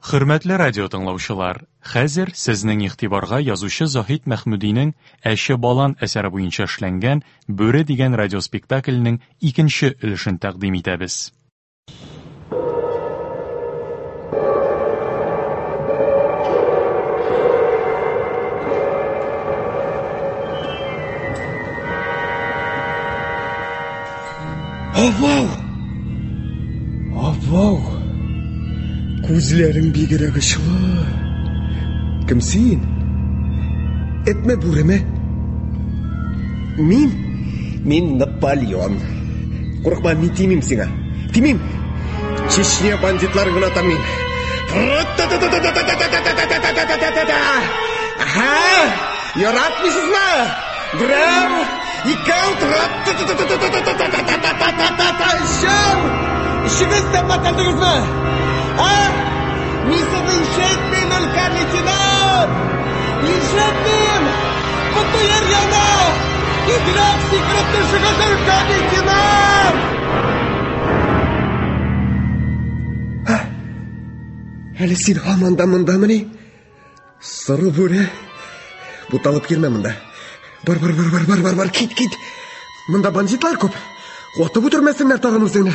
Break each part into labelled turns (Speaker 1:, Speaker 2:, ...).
Speaker 1: Хөрмәтле радио тыңлаучылар, хәзер сезнең игътибарга язучы Заһид Мәхмүдинең «Әше балан» әсәре буенча эшләнгән «Бүре» дигән радиоспектакльнең икенче өлешен тәкъдим итәбез.
Speaker 2: Авау! Күзләрің бигрәк очлы. Кем син? Этме бүреме? Мин Наполеон. Курыкма, мин тимим сиңа. Тимим. Чечня бандитларын гына тамин. Ага! Яратмыйсызмы? Брам! İşinizde bakaldınız mı? Ha? Misa'da işetmeyin Ölkan Leytenant! İşetmeyin! Kutu yer yana! İdrak sekretli şıkız Ölkan Leytenant! Ha? Әлі сен аманда-мында міне? Сыры бүре. Бұталып келме мұнда. Бар, кит. Мұнда бандитлар көп. Отып өтірмесіңдер тағын өзіңді.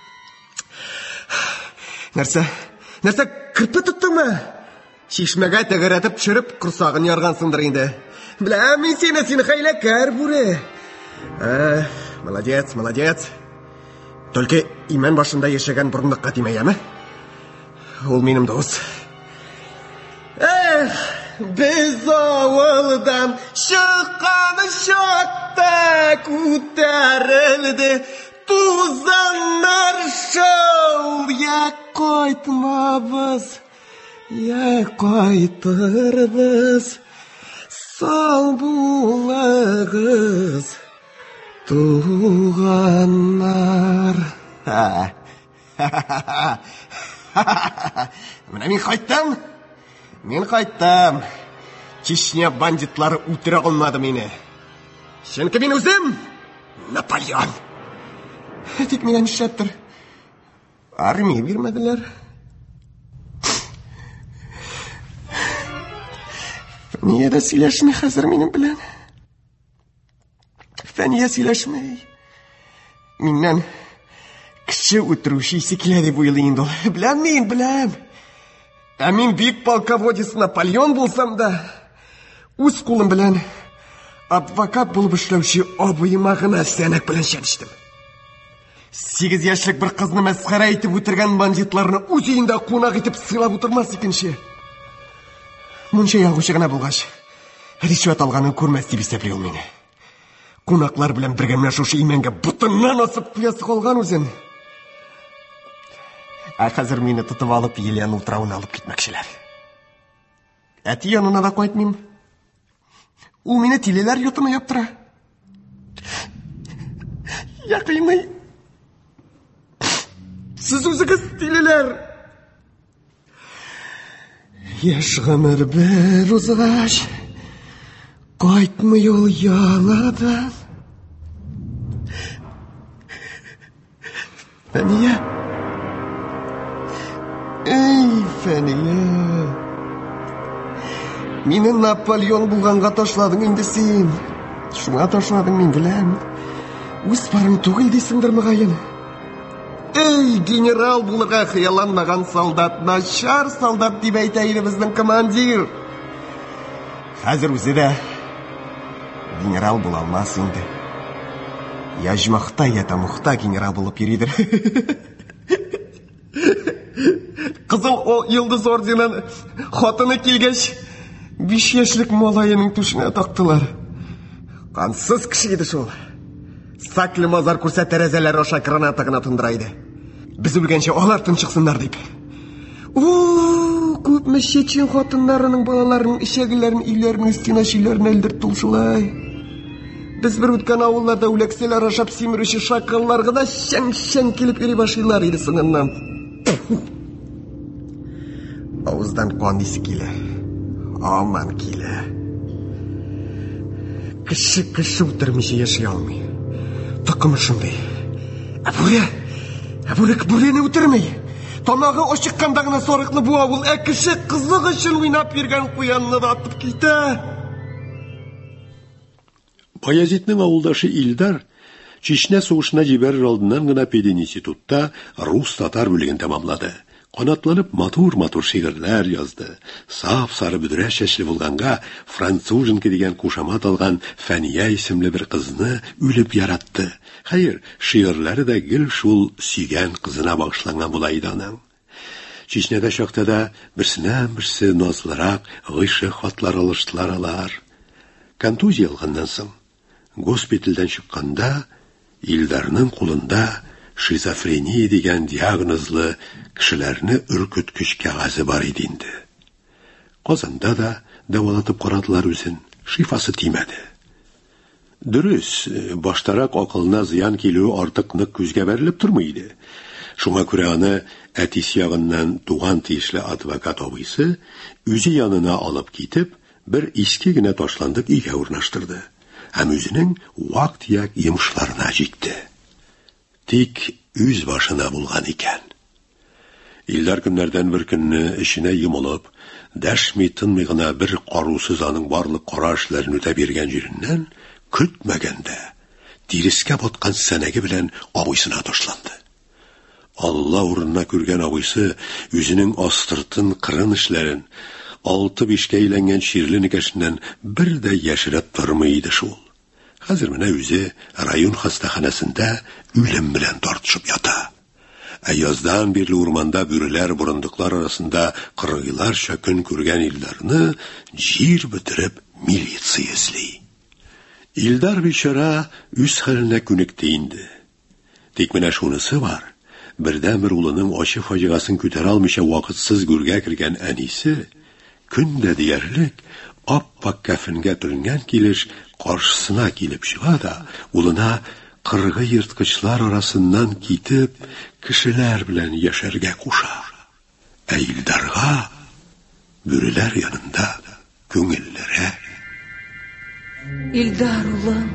Speaker 2: Нәрсе кірпі тұттың ма? Шешмеге тәгіретіп шырып құрсағын ярғансыңдыр енді. Біләм мен сені хайлакар бүре. Молодец. Только имен башында ешеген бұрындыққа тимей, әмі? Ол менім доғыз. Біз ауылдан шыққаны шатта көтерілді. Тузаннар шоу, я қайтырбыз, сау болағыз, туғаннар. Мен қайттам. Чечня бандитлары үтіре қылмады мені. Шенкі мен өзім Наполеон. Тек мен әншәптір. Армия бермәділер. Фәния да сөйләшмей хәзір менің білән. Фәния сөйләшмей. Меннән кіші үтіруші есі келеді бұйылы енді ол. Біләм. Ә мен бик полководец Наполеон болсам да, өз қолым білән адвокат болып ішләуші абыйыма ғына сәнәк білән шәдіштім. 8 яшьлек бір қызны мәсхара етіп өтірген бандитларыны өз үйінде қонақ етіп сыйлап отырмас екенше. Мұнша яғушы ғана болғаш, ришуат алғанын көрмәс деп есеплей ол мені. Қонақлар білән бірге мәшушы именге бұтыннан асып қиясы қолған өзін. Қазір мені тұтып алып, Елен ұлтрауын алып кетмекшілер. Әті янына да қойтмейм. Ол мені телелер йотыны яптыра. Яқимай. Сіз өзіңіз телелер. Еш ғымыр бір ұзғаш, қойтмай ол яңадан. Фәния. Фәния. Мені Наполеон болғанға ташладың енді сен. Шуңа ташладың мен біләм. Өз барың түгіл дейсіңдір мұғайын. Генерал бұлыға қияланмаған солдат, нашар солдат деп айтайды біздің командир. Қазір өзі де генерал бұл алмас енді. Яжмақта ятамықта генерал болып ерейдір. Қызыл йылдыз орденін хотыны келгеш 5 яшьлік молайының түшіне тақтылар. Қансыз кіші еді шол. Саклы мазар көрсе тәрәзәлер оша гранатығына тұндырайды. Біз өлгенше олар тыншықсындар деп. Көп мәшечен хотынларының балаларының ішегілерін үйлерінің үстіне шүйлерін әлдір тұлшылай. Біз бір өткен ауылларда өлекселер ашап семіруші шақылларға да шәң келіп өре башылар еді сыңыннан. Ауыздан қуан десі келі. Аман келі. Кіші өтірмеше еші алмай. Тұқым үшінді. Бүрені өтірмей. Тамағы ашыққанда ғына сарықлы bu авыл кіші қызлық үшін ойнап берген қоянны да атып кетті.
Speaker 3: Баязитнең авылдашы Илдар Чечня сугышына җибәрер алдыннан гына пединститутта рус-татар бүлеген тәмамлады. Канатланып матур-матур шигырьләр язды. Саф-сары бүдрә чәчле булганга француженка дигән кушамат алган Фәния исемле бер кызны үлеп яратты. Хәер, шигырьләре дә гел шул сөйгән кызына багышланган була иде аның. Чечняда чакта да берсеннән-берсе назлырак гыйшык хатлар алыштылар алар. Контузия алганнан соң госпитальдән чыкканда Илдарның кулында шизофрения дигән диагнозлы кешеләрне үркеткеч кәгазе бар иде инде. Казанда да дәвалатып карадылар үзен, шифасы тимәде. Дөрес, баштарак акылына зыян килүе артык нык күзгә бәрелеп тормый иде. Шуңа күрә аны әтисе ягыннан туган тиешле адвокат абыйсы үзе янына алып китеп, бер иске генә ташландык өйгә урнаштырды. Һәм үзенең вак-төяк йомышларына җитте. Тик үз башына булган икән. Илдар көннәрдән бер көнне эченә йомылып, дәшми-тынмый гына бер карусыз аның барлык кара эшләрен үтә биргән җиреннән көтмәгәндә тирескә баткан сәнәге белән абыйсына ташланды. Алла урынына күргән абыйсы үзенең астыртын кырын эшләрен 6-5-кә әйләнгән чирле никәшеннән бер дә яшереп тормый иде шул. Хәзер менә үзе район хастаханәсендә үлем белән тартышып ята. Яздан бирле урманда бүреләр, бурындыклар арасында кыргыйларча көн күргән Илдарны җир бетереп милиция эзли. Илдар бичара үз хәленә күнекте инде. Тик менә шунысы бар. Бердән-бер улының ачы фаҗигасын күтәрә алмыйча вакытсыз гүргә кергән әнисе көндә диярлек ап-пак кәфенгә төргән килеш каршысына килеп чыга да, улына кыргы йырткычлар арасыннан китеп, кешеләр белән яшәргә куша. Ә Илдарга бүреләр янында күңелләре.
Speaker 4: Илдар улым.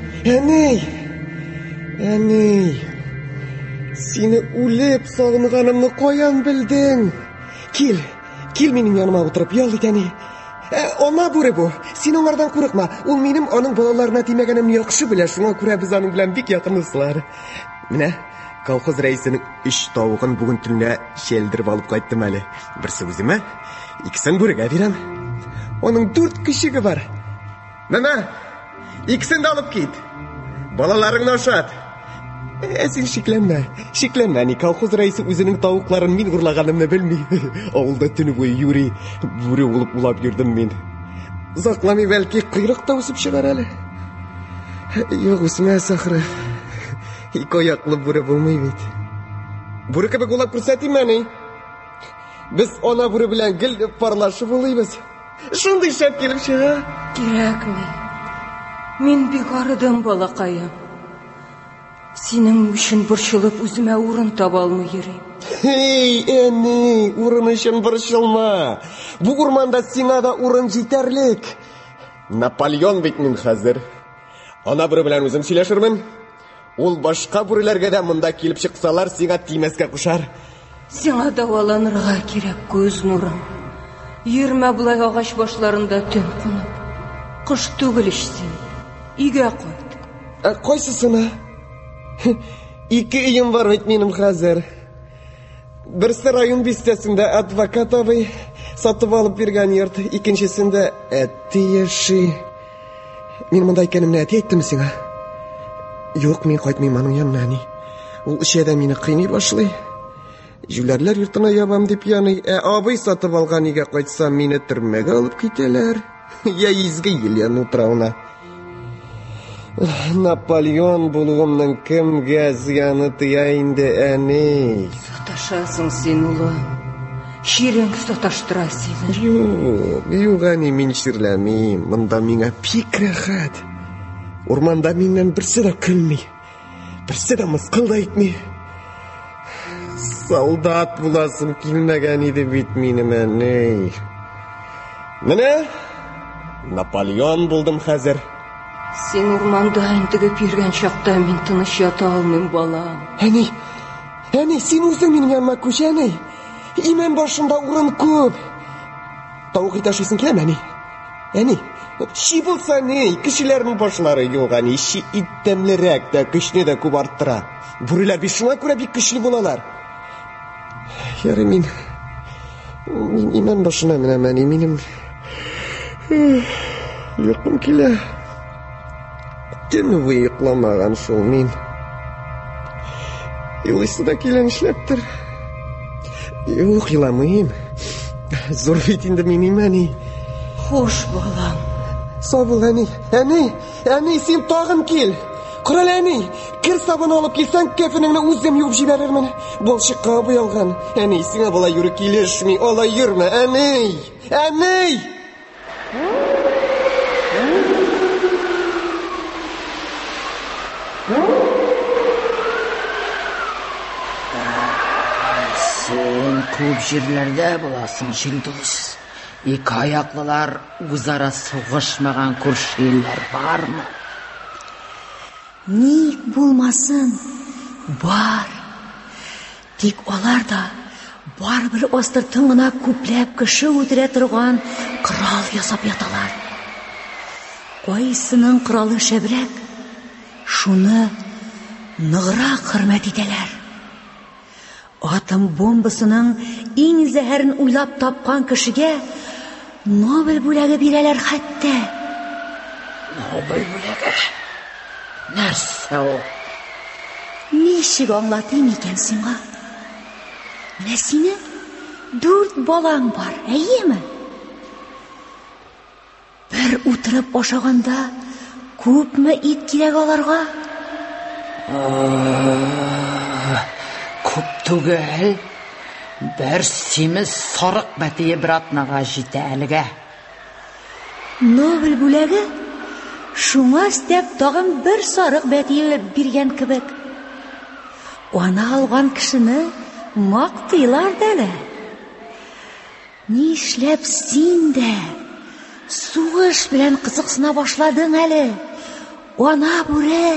Speaker 2: Әни, сине үлеп сагынганымны каян белдең? Кил минем яныма утырып ял ит, әни. Ана бүре бу. Син аңардан курыкма. Ул минем аның балаларына тимәгәнемне яхшы белә, шуңа күрә без аның белән бик якынсызлар. Менә колхоз рәисенең 3 тавыгын бүген төнлә шелдереп алып кайттым әле. Берсе үземә, икесен бүрегә бирәм. Аның 4 кешеге бар. Менә, икесен дә алып кит. Балаларыңны ашат. Син шикләнмә, әни, колхоз рәисе үзенең тавыкларын мин урлаганымны белми. Авылда төне буе юри, бүре булып улап йөрдем мин. Закламый, бәлки, кыйрык та үсеп чыгар әле. Юк, үсмәс ахры. Ике аяклы бүре булмый бит. Бүре кебек улап күрсәтим, әни. Без ана бүре белән гел парлашып улыйбыз. Шундый шәп килеп чыга.
Speaker 4: Кирәкми. Мин бик арыдым, балакаем. Синең өчен борчылып үземә урын таба алмый йөрим.
Speaker 2: Әни, урын өчен борчылма. Бу урманда сиңа да урын җитәрлек. Наполеон бит мин хәзер. Ана бүре белән үзем сөйләшермен. Ул башка бүреләргә дә монда килеп чыксалар, сиңа тимәскә кушар.
Speaker 4: Сиңа даваланырга кирәк, күз нурым. Йөрмә булай агач башларында төн кунып. Кыш түгел син. Өйгә кайт.
Speaker 2: Кайсысына? 2 өем бар бит минем хәзер. Берсе район бистәсендә адвокат абый сатып алып биргән йорт, икенчесендә әти яши. Мин монда икәнемне әти әйттеме сиңа? Юк, мин кайтмыйм аның янына, әни. Ул эчәдә мине кыйный башлый. Җүләрләр йортына ябам дип яный. Абый сатып алган өйгә кайтсам, мине төрмәгә алып китәләр. Я изге Елен утрауна. Наполеон булуымның кемгә зыяны тыя инде, әни?
Speaker 4: Саташасың син, улым. Ширең саташтыра сине.
Speaker 2: Юк, әни, мин ширләмим. Монда миңа бик рәхәт. Урманда миннән берсе дә көлми. Берсе дә мыскыл да итми. Солдат буласым килмәгән иде бит минем, әни. Менә Наполеон булдым хәзер.
Speaker 4: Син урманда интегеп йөргән чакта мин тыныч ята алмыйм, балам.
Speaker 2: Әни, син үзең минем яныма күч, әни. Имен башында урын күп. Тауық ит ашыйсың келем, әни. Ши булса не, кешеләрнең башлары юк, әни. Ши ит тәмлерәк тә, көчне дә күп арттыра. Бүреләр бит шуңа күрә бик көчле булалар. Ярый, мин имен башына менәм, әни. Минем йокым килә. Төн буе йокламаган шул мин. Елыйсы да килә нишләптер. Юк, йоламыйм. Зур бит инде минем, әни.
Speaker 4: Хуш, балам.
Speaker 2: Сабыл, әни. Әни, син тагын кил. Корал, әни. Кер сабын алып килсәң, кәфенеңне үзем юып җибәрермен. Балчыкка буялган. Әни, сиңа болай йөрү килешми. Алай йөрмә, әни. Әни!
Speaker 5: Sen күп җирләрдә буласың, Җилдус. Ике аяклылар үзара сугышмаган күрше илләр бармы?
Speaker 4: Ник булмасын? Бар. Тик алар да барбер астыртын гына күпләп кеше үтерә торган крал ясап яталар. Кайсының кралы шәбрәк, шуны ныграк хөрмәт итәләр. Атом бомбасының иң зәһәрен уйлап тапкан кешегә Нобель бүләге бирәләр хәтта.
Speaker 5: Нобель бүләге? Нәрсә ул?
Speaker 4: Ничек аңлатыйм икән сиңа? Менә синең 4 балаң бар, әйеме? Бер утырып ашаганда күпме ит кирәк аларга?
Speaker 5: Күп түгел. Бер симез сарык бәтие бер атнага җитә әлегә.
Speaker 4: Нобель бүләге шуңа степ тагын бер сарык бәтие биргән кебек. Аны алган кешене мактыйлар дәле. Нишләп син дә сугыш белән кызыксына башладың әле? Ана бүре.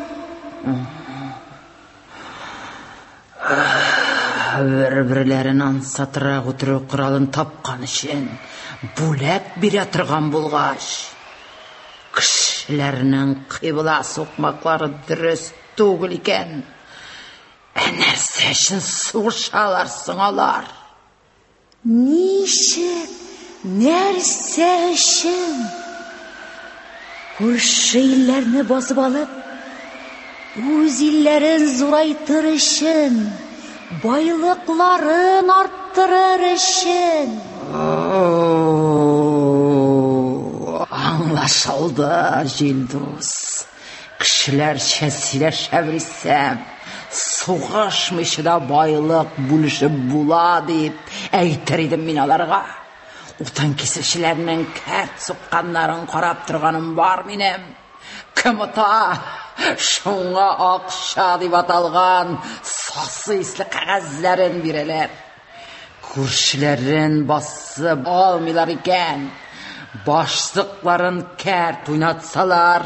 Speaker 5: Бер-бирләрен ансатырак үтерү коралын тапкан өчен бүләк бирә торган булгач, кешеләрнең кыйбла сукмаклары дөрес түгел икән. Нәрсә өчен сугышалар соң алар?
Speaker 4: Ничек? Нәрсә өчен? Күрше илләрне басып алып, үз илләрен зурайтыр өчен, байлыкларын арттырыр өчен.
Speaker 5: Аңлашылды, Җилдус. Кешеләрчә сөйләшә белсәм, сугышмыйча да байлык бүлешеп була дип әйтер идем мин аларга. Утын кисешеләрнең кәрт сукканнарын карап торганым бар минем. Кем ота? Шуңа акча дип аталган сасы исле кәгазьләрен бирәләр. Күршеләрен басып алмыйлар икән. Башлыкларын кәрт уйнатсалар.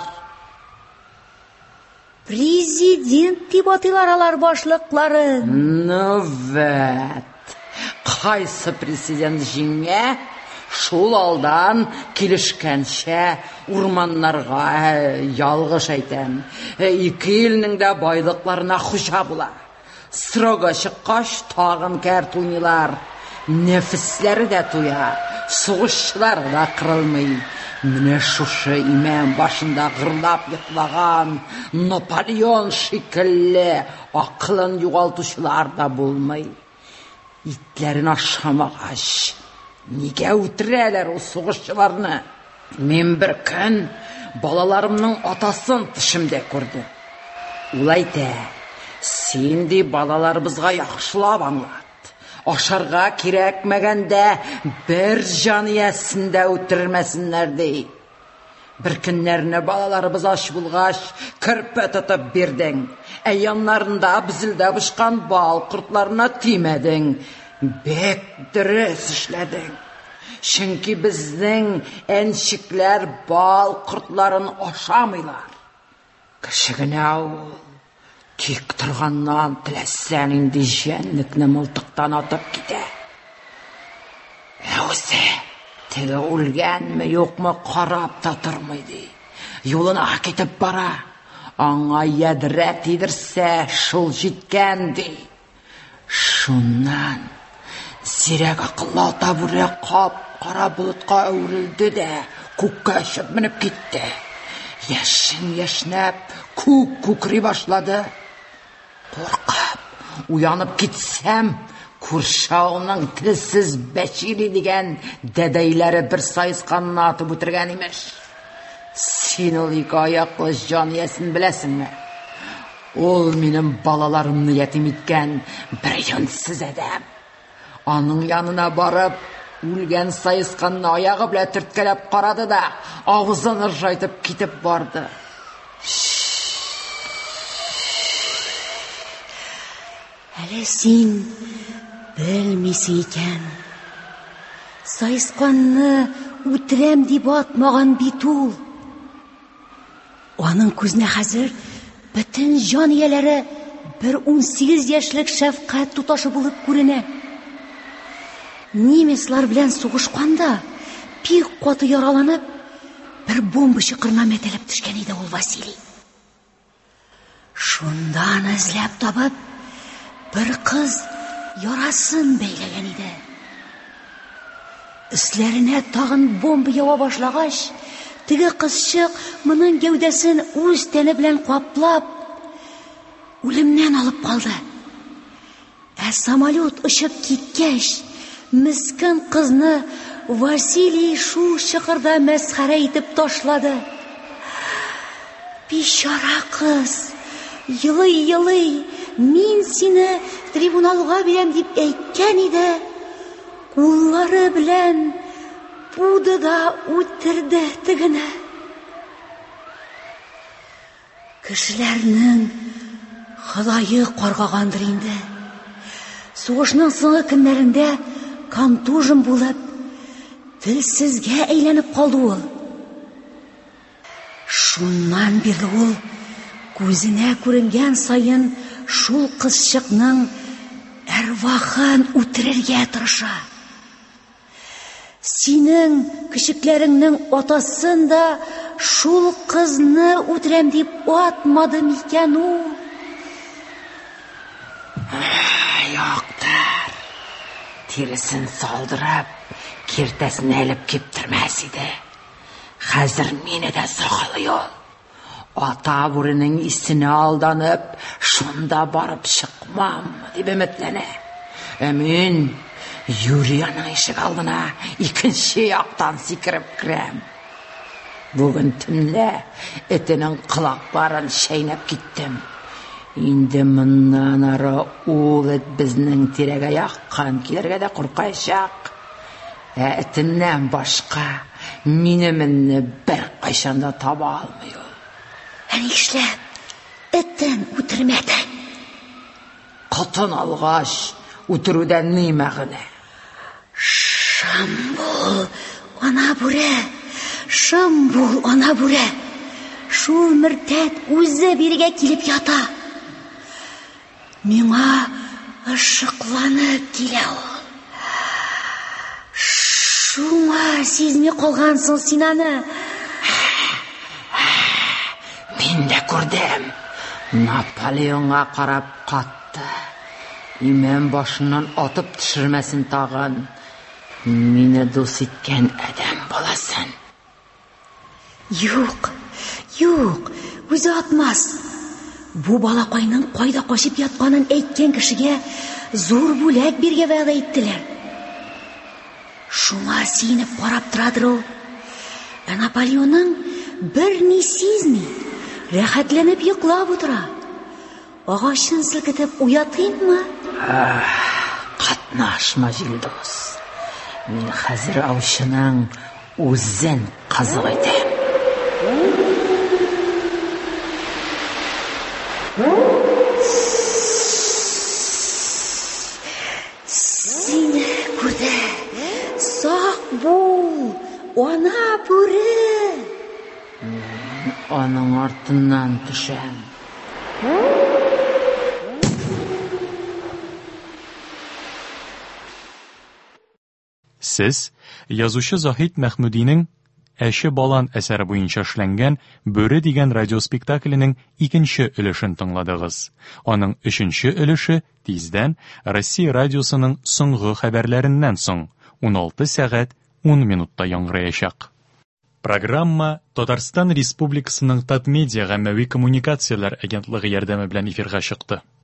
Speaker 4: Президент дип атыйлар алар башлыкларын.
Speaker 5: Нөвәт. Кайсы президент җиңә? Шул алдан килешкәнчә урманнарга ялгыш әйтәм. Ике илнең дә байлыкларына хуҗа була. Срога чыккач тагын кәрт уйныйлар. Нәфесләре дә туя. Сугышчылар да кырылмый. Менә шушы имән башында гырлап йоклаган Наполеон шикелле акылын югалтучылар да булмый. Итләрен ашамагач, нигә үтерәләр ул сугышчыларны? Мин бер көн балаларымның атасын төшемдә күрдем. Ул әйтә: "Син ди балаларыбызга яхшылап аңлат. Ашарга кирәкмәгәндә бер җаниясен дә үтермәсеннәр ди. Бер көннәрне балаларыбыз ач булгач, кырпы тотып бирдең. Яннарында бизилдә бушкан бал кортларына тимәдең. Бек дөрес эшләдең. Чөнки безнең әнчекләр бал кортларын ашамыйлар. Кеше генә ул. Тик торганнан теләсәң инде җәнлекне мылтыктан атып китә. Үзе, теге үлгәнме, юкмы карап та тормайды. Юлына кетеп бара. Аңа ядрә тидерсә, шул җиткәнди. Шуннан зирәк акыллы ата бүре кап-кара болытка әверелде дә, күккә очып менеп китте. Яшен яшнәп, күк күкри башлады. Куркып, уянып китсәм, күрше авылның телсез Бәчили дигән дәдәйләре бер сайысканны атып үтергән имеш. Син ул ике аяклы җан иясен беләсеңме? Ул минем балаларымны ятим иткән бер юньсез адәм. Аның янына барып, үлгән сайысканны аягы белән төрткәләп карады да, авызын ыржайтып китеп барды.
Speaker 4: Әле син белмисең икән. Сайысканны үтерәм дип атмаган бит ул. Аның күзенә хәзер бөтен җан ияләре бер 18 яшьлек шәфкать туташы булып күренә. Немецлар белән сугышканда бик каты яраланып, бер бомба чыкырына мәтәлеп төшкән иде ул Василий. Шундан эзләп табып, бер кыз ярасын бәйләгән иде. Өсләренә тагын бомба ява башлагач, теге кызчык моның гәүдәсен үз тәне белән каплап, үлемнән алып калды. Самолет очып киткәч, мискин кызны Василий шул чыкырда мәсхәрә итеп ташлады. Бичара кыз, елый-елый, мин сине трибуналга бирәм дип әйткән иде. Куллары белән буды да үтерде тегене. Кешеләрнең Худайы каргагандыр инде. Сугышның соңгы көннәрендә контужен булып, телсезгә әйләнеп калды ул. Шуннан бирле ул күзенә күренгән саен шул кызчыкның әрвахын үтерергә тырыша. Синең кичекләреңнең атасын да шул кызны үтерәм дип атмады микән ул?
Speaker 5: Яктар, тиресен салдырып, киртәсен әлеп киптермәс иде. Хәзер мине дә саклый ул. Ата бүренең исенә алданып, шунда барып чыкмам дип өметләнә. Мин Юрияның ишек алдына икенче яктан сикереп керәм. Бүген төнлә этенең кылакларын шәйнәп киттем. Инде моннан ары ул эт безнең тирәгә яккан килергә дә куркачак. Этеннән башка минеменне бер кайчанда таба алмый ул.
Speaker 4: Нишләп этен үтермәдең?
Speaker 5: Катын алгач үтерүдән ни мәгънә?
Speaker 4: Шамбул, ана бүре. Шамбул, ана бүре. Шул мөртәт үзе бирегә килеп ята. Миңа ышыкланып килә ул. Шуңа сизми калгансың син аны.
Speaker 5: Мин дә күрдем. Наполеонга карап катты. Имән башыннан атып төшермәсен тагын. Мине дус иткән адәм баласын.
Speaker 4: Юк, үзе атмас. Бу балакайның кайда качып ятканын әйткән кешегә зур бүләк биргә вәгъдә иттеләр. Шуңа синеп карап торадыр ул. Наполеонның бер ни сизми, рәхәтләнеп йоклап утыра. Агачын селкетеп уятыйммы?
Speaker 5: Катнашма, Җилдус. Мин хәзер аучының үзен кызык итәм.
Speaker 4: Сине күрде. Сак бул, ана бүре.
Speaker 5: Аның артыннан төшәм.
Speaker 1: Сез язучы Заһид Мәхмүдинең «Әше балан» әсәре буенча эшләнгән «Бүре» дигән радиоспектакленең икенче өлешен тыңладыгыз. Аның өченче өлеше тиздән Россия радиосының соңгы хәбәрләреннән соң 16 сәгать 10 минутта яңгыраячак. Программа Татарстан Республикасының Татмедиа гаммәви коммуникацияләр агентлыгы ярдәме белән эфирга чыкты.